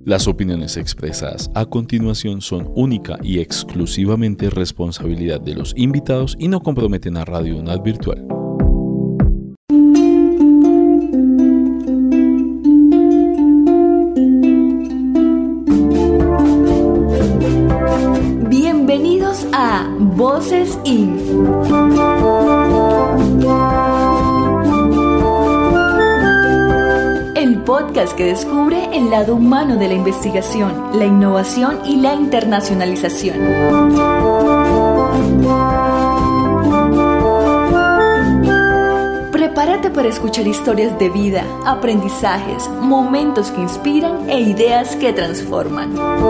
Las opiniones expresadas a continuación son única y exclusivamente responsabilidad de los invitados y no comprometen a Radio UNAD Virtual. Bienvenidos a Voces IN. El podcast que descubre el lado humano de la investigación, la innovación y la internacionalización. Prepárate para escuchar historias de vida, aprendizajes, momentos que inspiran e ideas que transforman.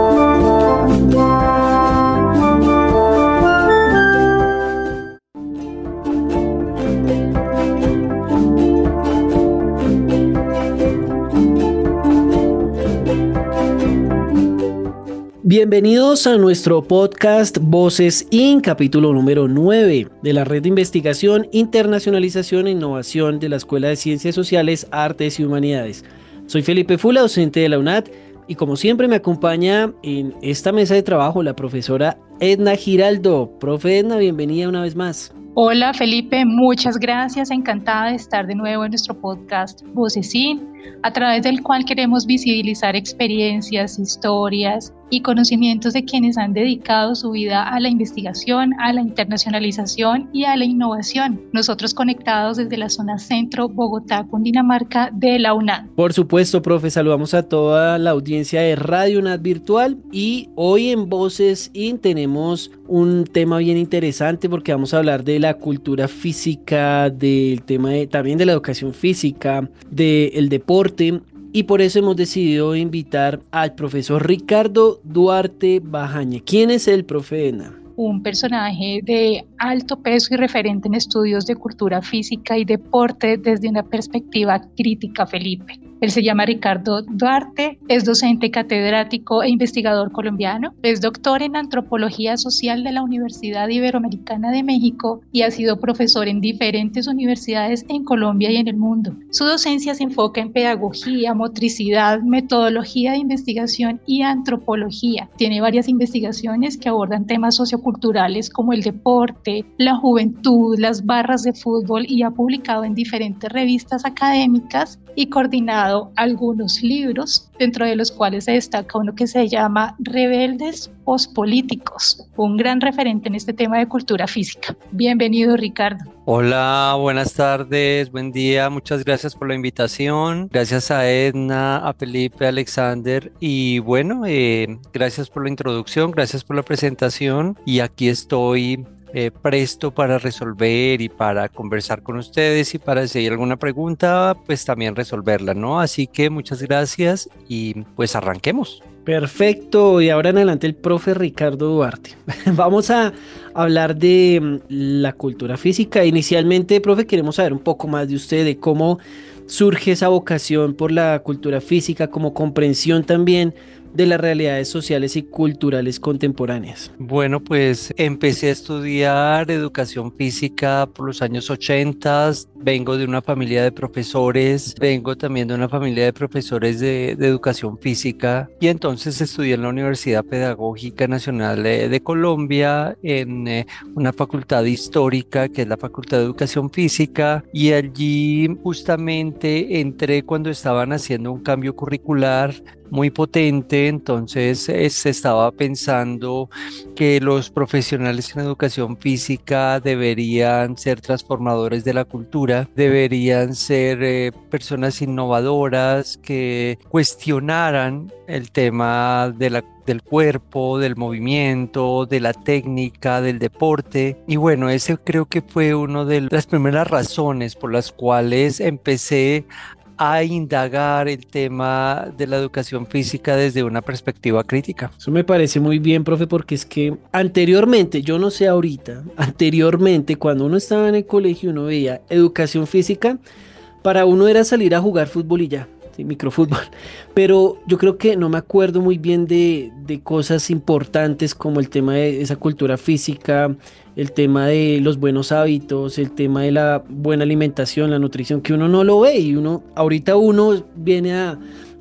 Bienvenidos a nuestro podcast Voces IN, capítulo número 9 de la Red de Investigación, Internacionalización e Innovación de la Escuela de Ciencias Sociales, Artes y Humanidades. Soy Felipe Fula, docente de la UNAD, y como siempre me acompaña en esta mesa de trabajo la profesora Edna Giraldo. Profe Edna, bienvenida una vez más. Hola Felipe, muchas gracias, encantada de estar de nuevo en nuestro podcast Voces IN, a través del cual queremos visibilizar experiencias, historias y conocimientos de quienes han dedicado su vida a la investigación, a la internacionalización y a la innovación. Nosotros conectados desde la zona centro, Bogotá, Cundinamarca, de la UNAD. Por supuesto, profe, saludamos a toda la audiencia de Radio UNAD Virtual y hoy en Voces IN tenemos un tema bien interesante porque vamos a hablar de la cultura física, del tema también de la educación física, del deporte. Y por eso hemos decidido invitar al profesor Ricardo Duarte Bajaña. ¿Quién es el profe Edna? Un personaje de alto peso y referente en estudios de cultura física y deporte desde una perspectiva crítica, Felipe. Él se llama Ricardo Duarte, es docente catedrático e investigador colombiano, es doctor en Antropología Social de la Universidad Iberoamericana de México y ha sido profesor en diferentes universidades en Colombia y en el mundo. Su docencia se enfoca en pedagogía, motricidad, metodología de investigación y antropología. Tiene varias investigaciones que abordan temas socioculturales como el deporte, la juventud, las barras de fútbol y ha publicado en diferentes revistas académicas y coordinado algunos libros, dentro de los cuales se destaca uno que se llama Rebeldes Pospolíticos, un gran referente en este tema de cultura física. Bienvenido, Ricardo. Hola, buenas tardes, buen día, muchas gracias por la invitación, gracias a Edna, a Felipe, a Alexander y bueno, gracias por la introducción, gracias por la presentación y aquí estoy presto para resolver y para conversar con ustedes y para si hay alguna pregunta, pues también resolverla, ¿no? Así que muchas gracias y pues arranquemos. Perfecto, y ahora en adelante el profe Ricardo Duarte. Vamos a hablar de la cultura física. Inicialmente, profe, queremos saber un poco más de usted, de cómo surge esa vocación por la cultura física, como comprensión también de las realidades sociales y culturales contemporáneas. Bueno, pues empecé a estudiar educación física por los años 80, vengo de una familia de profesores, vengo también de una familia de profesores de educación física y entonces estudié en la Universidad Pedagógica Nacional de Colombia en una facultad histórica que es la Facultad de Educación Física y allí justamente entré cuando estaban haciendo un cambio curricular muy potente, entonces se estaba pensando que los profesionales en educación física deberían ser transformadores de la cultura, deberían ser personas innovadoras que cuestionaran el tema del cuerpo, del movimiento, de la técnica, del deporte y bueno, ese creo que fue una de las primeras razones por las cuales empecé a indagar el tema de la educación física desde una perspectiva crítica. Eso me parece muy bien, profe, porque es que anteriormente, yo no sé ahorita, anteriormente cuando uno estaba en el colegio uno veía educación física, para uno era salir a jugar fútbol y ya. Sí, microfútbol, pero yo creo que no me acuerdo muy bien de cosas importantes como el tema de esa cultura física, el tema de los buenos hábitos, el tema de la buena alimentación, la nutrición, que uno no lo ve y ahorita uno viene a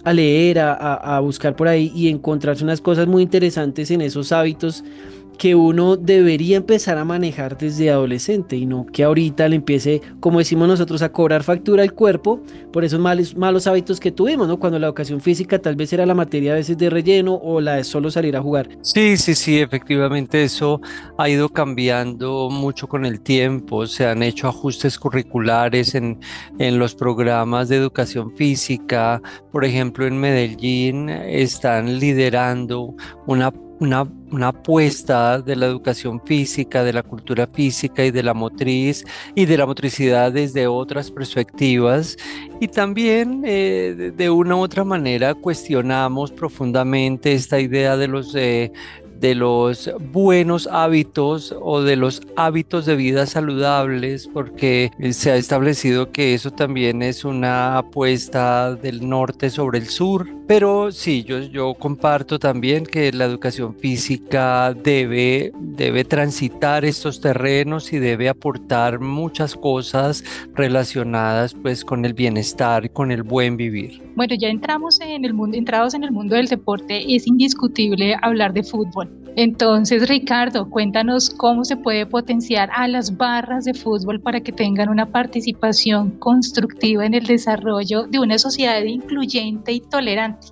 a leer, a buscar por ahí y encontrarse unas cosas muy interesantes en esos hábitos que uno debería empezar a manejar desde adolescente y no que ahorita le empiece, como decimos nosotros, a cobrar factura al cuerpo por esos malos hábitos que tuvimos, ¿no? Cuando la educación física tal vez era la materia a veces de relleno o la de solo salir a jugar. Sí, sí, sí, efectivamente eso ha ido cambiando mucho con el tiempo. Se han hecho ajustes curriculares en los programas de educación física. Por ejemplo, en Medellín están liderando una, una apuesta de la educación física, de la cultura física y de la motriz y de la motricidad desde otras perspectivas. Y también de una u otra manera cuestionamos profundamente esta idea de los buenos hábitos o de los hábitos de vida saludables, porque se ha establecido que eso también es una apuesta del norte sobre el sur. Pero sí, yo comparto también que la educación física debe transitar estos terrenos y debe aportar muchas cosas relacionadas pues con el bienestar, con el buen vivir. Bueno, ya entrados en el mundo del deporte, es indiscutible hablar de fútbol. Entonces, Ricardo, cuéntanos cómo se puede potenciar a las barras de fútbol para que tengan una participación constructiva en el desarrollo de una sociedad incluyente y tolerante.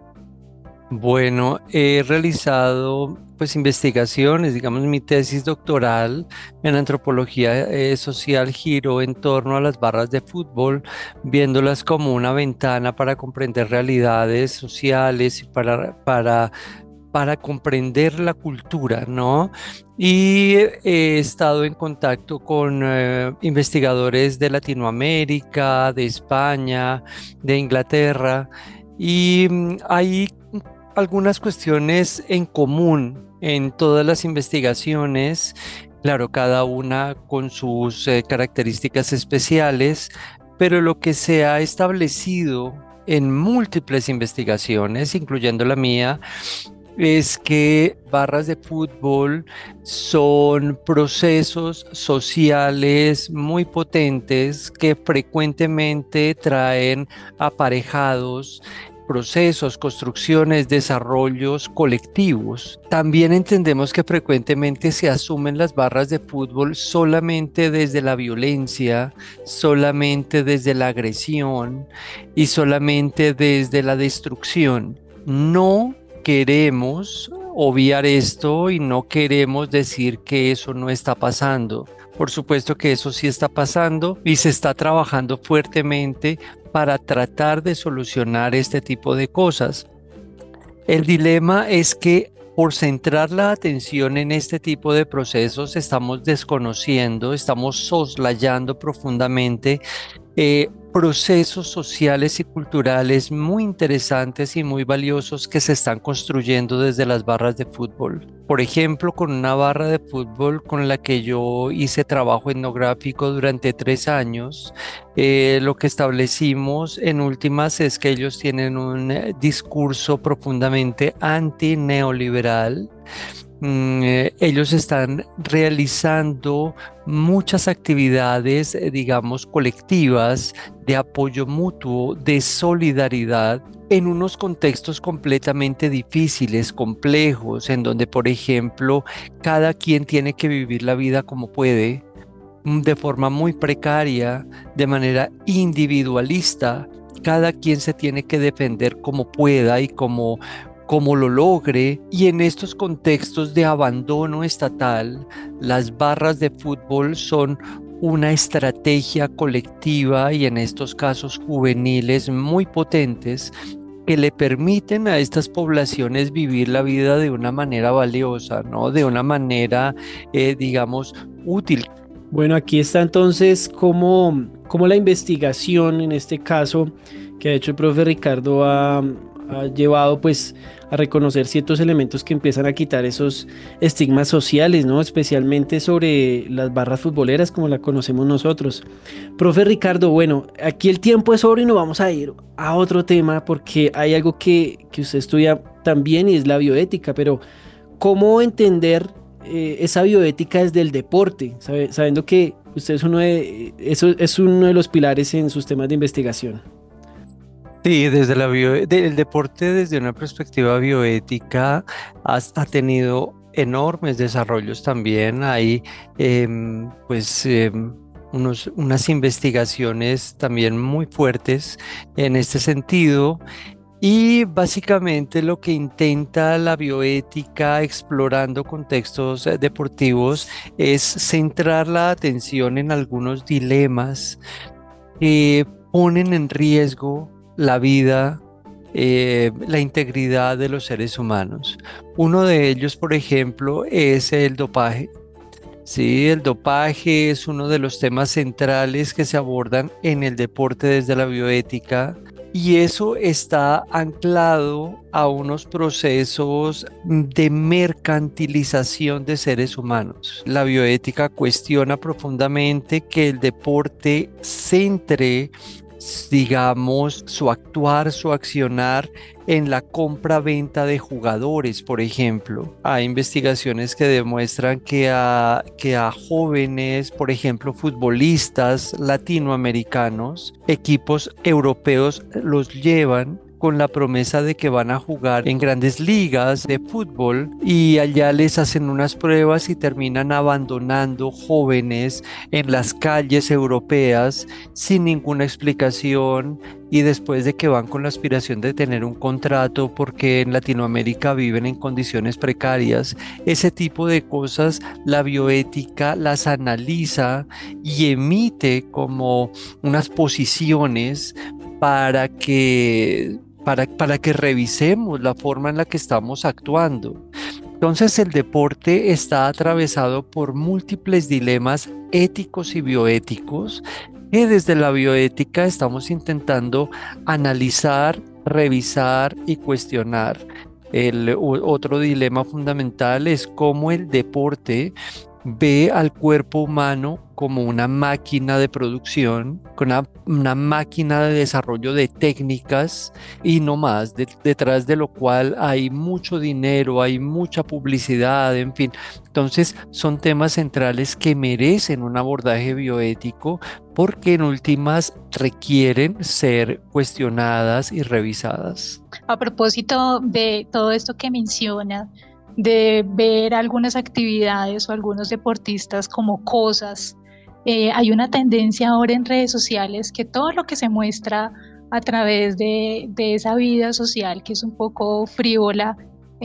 Bueno, he realizado pues investigaciones, digamos mi tesis doctoral en antropología social giró en torno a las barras de fútbol, viéndolas como una ventana para comprender realidades sociales y para comprender la cultura, ¿no? Y he estado en contacto con investigadores de Latinoamérica, de España, de Inglaterra, y hay algunas cuestiones en común en todas las investigaciones, claro, cada una con sus características especiales, pero lo que se ha establecido en múltiples investigaciones, incluyendo la mía, es que barras de fútbol son procesos sociales muy potentes que frecuentemente traen aparejados procesos, construcciones, desarrollos colectivos. También entendemos que frecuentemente se asumen las barras de fútbol solamente desde la violencia, solamente desde la agresión y solamente desde la destrucción. No queremos obviar esto y no queremos decir que eso no está pasando. Por supuesto que eso sí está pasando y se está trabajando fuertemente para tratar de solucionar este tipo de cosas. El dilema es que por centrar la atención en este tipo de procesos estamos desconociendo, estamos soslayando profundamente procesos sociales y culturales muy interesantes y muy valiosos que se están construyendo desde las barras de fútbol. Por ejemplo, con una barra de fútbol con la que yo hice trabajo etnográfico durante 3 años, lo que establecimos en últimas es que ellos tienen un discurso profundamente antineoliberal. Ellos están realizando muchas actividades, digamos, colectivas, de apoyo mutuo, de solidaridad, en unos contextos completamente difíciles, complejos, en donde, por ejemplo, cada quien tiene que vivir la vida como puede, de forma muy precaria, de manera individualista. Cada quien se tiene que defender como pueda y como lo logre, y en estos contextos de abandono estatal, las barras de fútbol son una estrategia colectiva y en estos casos juveniles muy potentes que le permiten a estas poblaciones vivir la vida de una manera valiosa, ¿no? De una manera, digamos, útil. Bueno, aquí está entonces cómo la investigación, en este caso, que ha hecho el profe Ricardo, ha llevado pues a reconocer ciertos elementos que empiezan a quitar esos estigmas sociales, ¿no? Especialmente sobre las barras futboleras como la conocemos nosotros. Profe Ricardo, bueno, aquí el tiempo es oro y nos vamos a ir a otro tema porque hay algo que usted estudia también y es la bioética, pero ¿cómo entender esa bioética desde el deporte? Sabiendo que usted es uno de los pilares en sus temas de investigación. Sí, el deporte desde una perspectiva bioética ha tenido enormes desarrollos también. Hay pues unas investigaciones también muy fuertes en este sentido. Y básicamente lo que intenta la bioética explorando contextos deportivos es centrar la atención en algunos dilemas que ponen en riesgo la vida, la integridad de los seres humanos. Uno de ellos, por ejemplo, es el dopaje. Sí, el dopaje es uno de los temas centrales que se abordan en el deporte desde la bioética. Y eso está anclado a unos procesos de mercantilización de seres humanos. La bioética cuestiona profundamente que el deporte centre, digamos, su actuar, su accionar en la compra-venta de jugadores, por ejemplo. Hay investigaciones que demuestran que a jóvenes, por ejemplo, futbolistas latinoamericanos, equipos europeos los llevan con la promesa de que van a jugar en grandes ligas de fútbol y allá les hacen unas pruebas y terminan abandonando jóvenes en las calles europeas sin ninguna explicación, y después de que van con la aspiración de tener un contrato porque en Latinoamérica viven en condiciones precarias. Ese tipo de cosas la bioética las analiza y emite como unas posiciones para que revisemos la forma en la que estamos actuando. Entonces el deporte está atravesado por múltiples dilemas éticos y bioéticos que desde la bioética estamos intentando analizar, revisar y cuestionar. Otro dilema fundamental es cómo el deporte ve al cuerpo humano como una máquina de producción, una máquina de desarrollo de técnicas y no más, detrás de lo cual hay mucho dinero, hay mucha publicidad, en fin. Entonces son temas centrales que merecen un abordaje bioético porque en últimas requieren ser cuestionadas y revisadas. A propósito de todo esto que menciona, de ver algunas actividades o algunos deportistas como cosas, hay una tendencia ahora en redes sociales que todo lo que se muestra a través de esa vida social que es un poco frívola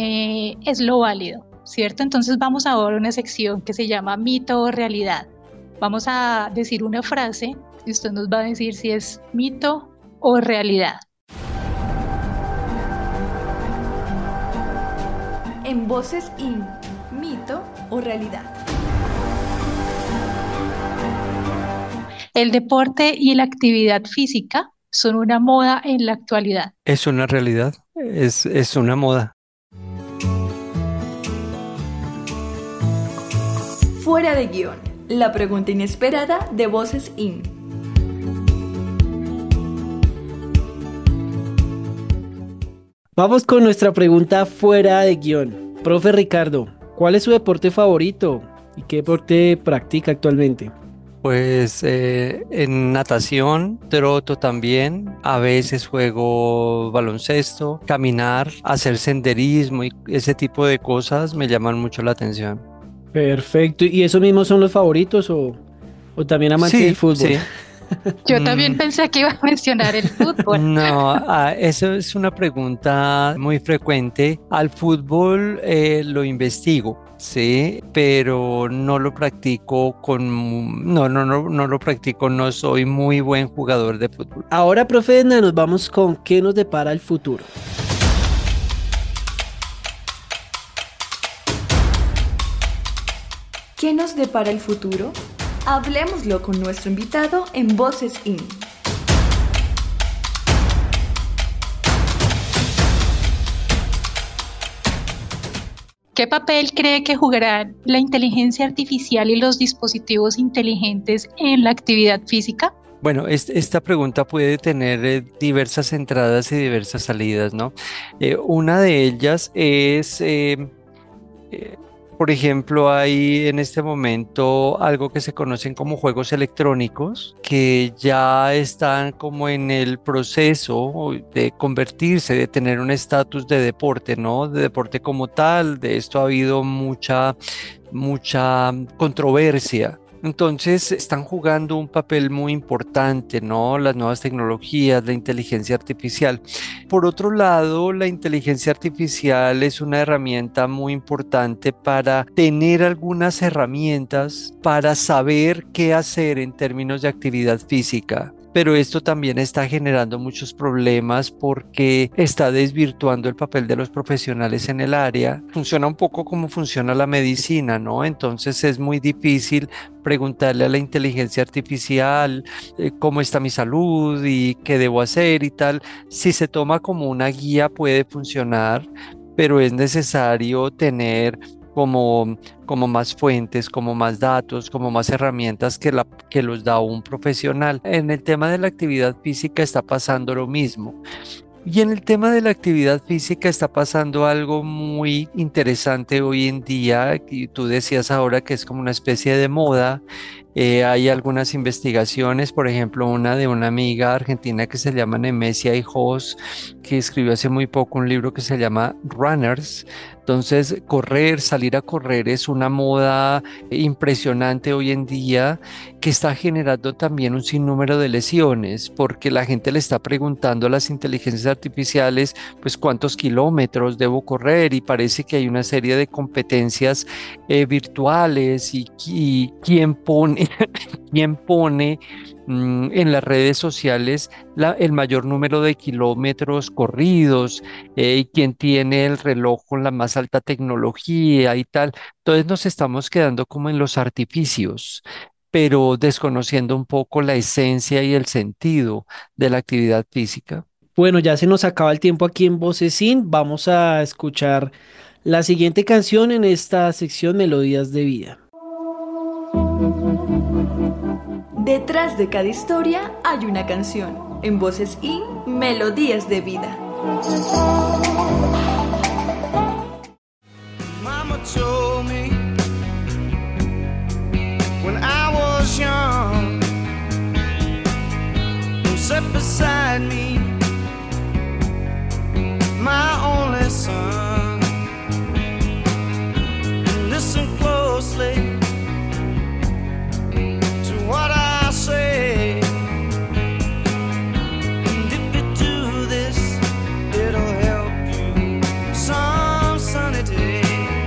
es lo válido, ¿cierto? Entonces vamos ahora a una sección que se llama mito o realidad. Vamos a decir una frase y usted nos va a decir si es mito o realidad. En Voces In, mito o realidad. El deporte y la actividad física son una moda en la actualidad. Es una realidad, es una moda. Fuera de guión, la pregunta inesperada de Voces In. Vamos con nuestra pregunta fuera de guión. Profe Ricardo, ¿cuál es su deporte favorito y qué deporte practica actualmente? Pues en natación, troto también, a veces juego baloncesto, caminar, hacer senderismo y ese tipo de cosas me llaman mucho la atención. Perfecto. ¿Y esos mismos son los favoritos o también amante del fútbol? Sí. Yo también pensé que iba a mencionar el fútbol. No, eso es una pregunta muy frecuente. Al fútbol lo investigo, sí, pero no lo practico no lo practico, no soy muy buen jugador de fútbol. Ahora, profe Edna, nos vamos con qué nos depara el futuro. ¿Qué nos depara el futuro? Hablemoslo con nuestro invitado en Voces In. ¿Qué papel cree que jugarán la inteligencia artificial y los dispositivos inteligentes en la actividad física? Bueno, esta pregunta puede tener diversas entradas y diversas salidas, ¿no? Una de ellas es Por ejemplo, hay en este momento algo que se conocen como juegos electrónicos que ya están como en el proceso de convertirse, de tener un estatus de deporte, ¿no? De deporte como tal. De esto ha habido mucha controversia. Entonces están jugando un papel muy importante, ¿no? Las nuevas tecnologías, la inteligencia artificial. Por otro lado, la inteligencia artificial es una herramienta muy importante para tener algunas herramientas para saber qué hacer en términos de actividad física. Pero esto también está generando muchos problemas porque está desvirtuando el papel de los profesionales en el área. Funciona un poco como funciona la medicina, ¿no? Entonces es muy difícil preguntarle a la inteligencia artificial cómo está mi salud y qué debo hacer y tal. Si se toma como una guía puede funcionar, pero es necesario tener como más fuentes, como más datos, como más herramientas que los da un profesional. En el tema de la actividad física está pasando lo mismo. Y en el tema de la actividad física está pasando algo muy interesante hoy en día, y tú decías ahora que es como una especie de moda. Hay algunas investigaciones, por ejemplo, una de una amiga argentina que se llama Nemesia Hijos, que escribió hace muy poco un libro que se llama Runners. Entonces, salir a correr es una moda impresionante hoy en día que está generando también un sinnúmero de lesiones, porque la gente le está preguntando a las inteligencias artificiales, pues cuántos kilómetros debo correr, y parece que hay una serie de competencias virtuales y quién pone en las redes sociales el mayor número de kilómetros corridos, y quién tiene el reloj con la más alta tecnología y tal. Entonces nos estamos quedando como en los artificios, pero desconociendo un poco la esencia y el sentido de la actividad física. Bueno, ya se nos acaba el tiempo aquí en Voces Sin. Vamos a escuchar la siguiente canción en esta sección Melodías de Vida. Detrás de cada historia hay una canción. En Voces In, Melodías de Vida. Mama told me when I was young, who sat beside me, my only son. Listen closely to what I say, and if you do this, it'll help you some sunny day.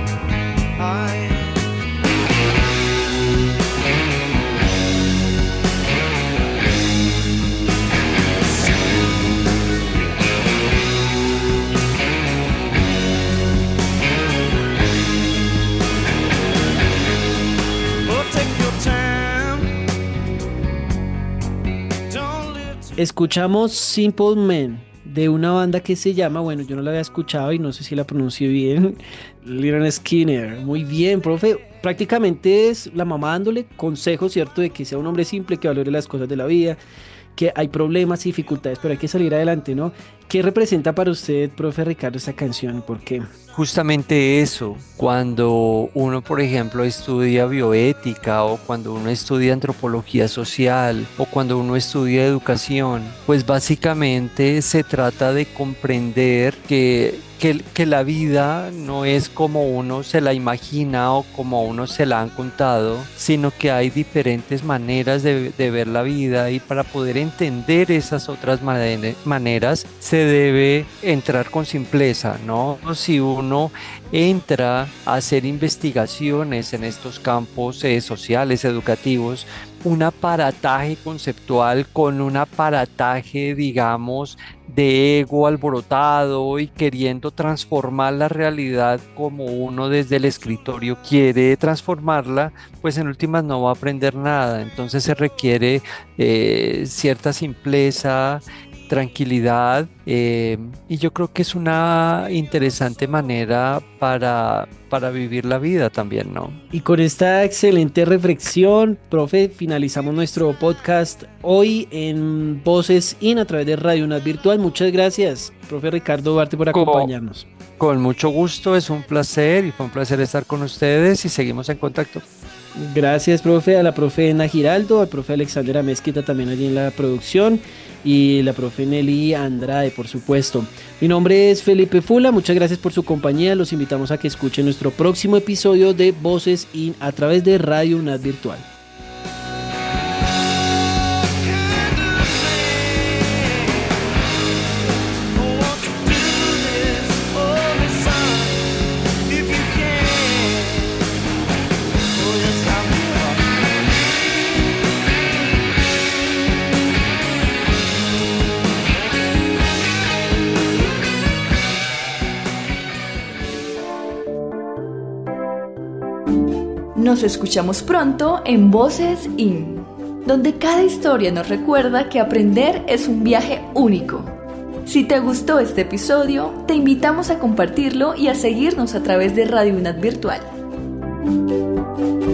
Escuchamos Simple Man de una banda que se llama, bueno, yo no la había escuchado y no sé si la pronuncio bien, Lynyrd Skynyrd. Muy bien, profe. Prácticamente es la mamá dándole consejos, ¿cierto? De que sea un hombre simple, que valore las cosas de la vida, que hay problemas y dificultades, pero hay que salir adelante, ¿no? ¿Qué representa para usted, profe Ricardo, esta canción y por qué? Justamente eso, cuando uno, por ejemplo, estudia bioética, o cuando uno estudia antropología social, o cuando uno estudia educación, pues básicamente se trata de comprender que la vida no es como uno se la imagina o como uno se la han contado, sino que hay diferentes maneras de ver la vida, y para poder entender esas otras maneras se debe entrar con simpleza, ¿no? Si uno entra a hacer investigaciones en estos campos sociales, educativos, un aparataje conceptual con un aparataje, digamos, de ego alborotado y queriendo transformar la realidad como uno desde el escritorio quiere transformarla, pues en últimas no va a aprender nada. Entonces se requiere cierta simpleza, tranquilidad, y yo creo que es una interesante manera para vivir la vida también, ¿no? Y con esta excelente reflexión, profe, finalizamos nuestro podcast hoy en Voces In a través de Radio UNAD Virtual. Muchas gracias, profe Ricardo Duarte, por acompañarnos. Con mucho gusto, es un placer y fue un placer estar con ustedes y seguimos en contacto. Gracias, profe, a la profe Ana Giraldo, al profe Alexander Amezquita también allí en la producción y la profe Nelly Andrade, por supuesto. Mi nombre es Felipe Fula, muchas gracias por su compañía, los invitamos a que escuchen nuestro próximo episodio de Voces In a través de Radio UNAD Virtual. Nos escuchamos pronto en Voces In, donde cada historia nos recuerda que aprender es un viaje único. Si te gustó este episodio, te invitamos a compartirlo y a seguirnos a través de Radio UNAD Virtual.